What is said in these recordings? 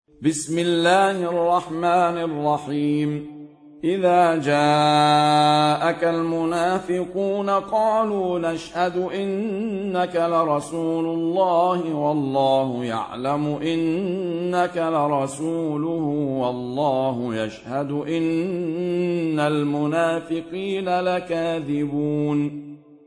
بسم الله الرحمن الرحيم. إذا جاءك المنافقون قالوا نشهد إنك لرسول الله والله يعلم إنك لرسوله والله يشهد إن المنافقين لكاذبون.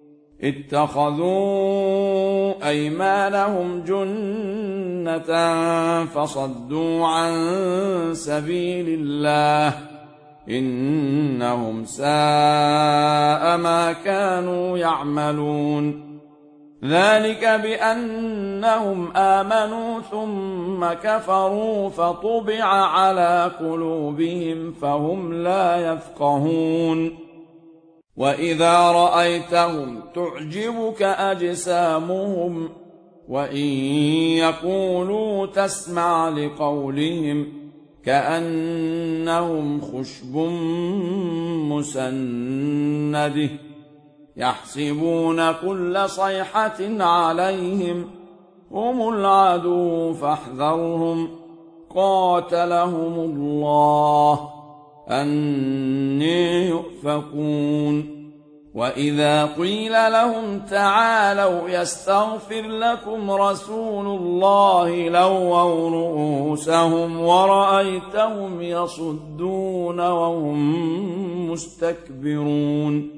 اتخذوا أيمانهم جنة فصدوا عن سبيل الله إنهم ساء ما كانوا يعملون. ذلك بأنهم آمنوا ثم كفروا فطبع على قلوبهم فهم لا يفقهون. وإذا رأيتهم تعجبك أجسامهم وإن يقولوا تسمع لقولهم كأنهم خشب مسنده يحسبون كل صيحة عليهم هم العدو فاحذرهم قاتلهم الله أني يؤفكون. وإذا قيل لهم تعالوا يستغفر لكم رسول الله لووا رؤوسهم ورأيتهم يصدون وهم مستكبرون.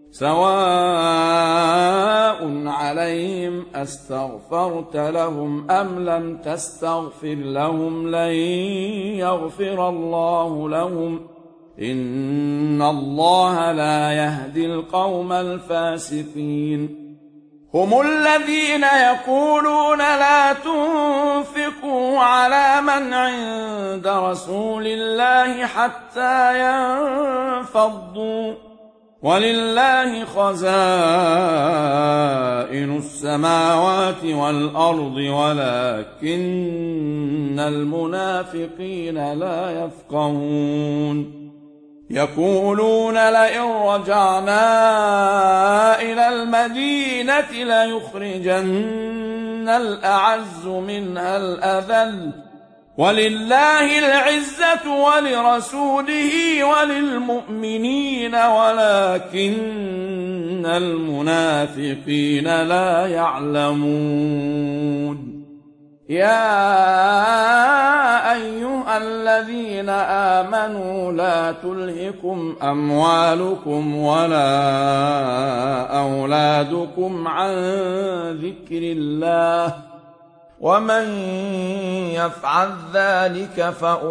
سواء عليهم أستغفرت لهم أم لم تستغفر لهم لن يغفر الله لهم إن الله لا يهدي القوم الفاسقين. هم الذين يقولون لا تنفقوا على من عند رسول الله حتى ينفضوا ولله خزائن السماوات والأرض ولكن المنافقين لا يفقهون. يقولون لئن رجعنا إلى المدينة ليخرجن الأعز منها الأذل ولله العزة ولرسوله وللمؤمنين ولكن المنافقين لا يعلمون. يا أيها الذين آمنوا لا تلهكم أموالكم ولا أولادكم عن ذكر الله ومن يفعل ذلك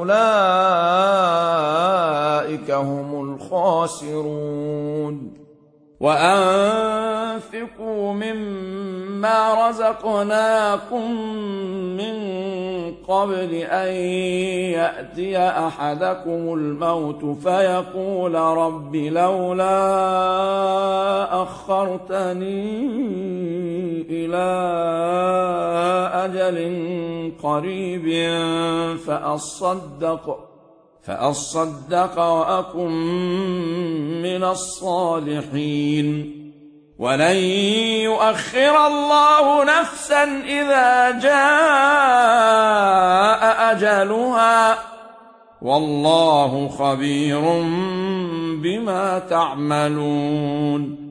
فأولئك هم الخاسرون. وأنفقوا مما رزقناكم من قبل أن يأتي أحدكم الموت فيقول رب لولا أخرتني إلى أجل قريب فأصدق وأكن من الصالحين. ولن يؤخر الله نفسا إذا جاء أجلها والله خبير بما تعملون.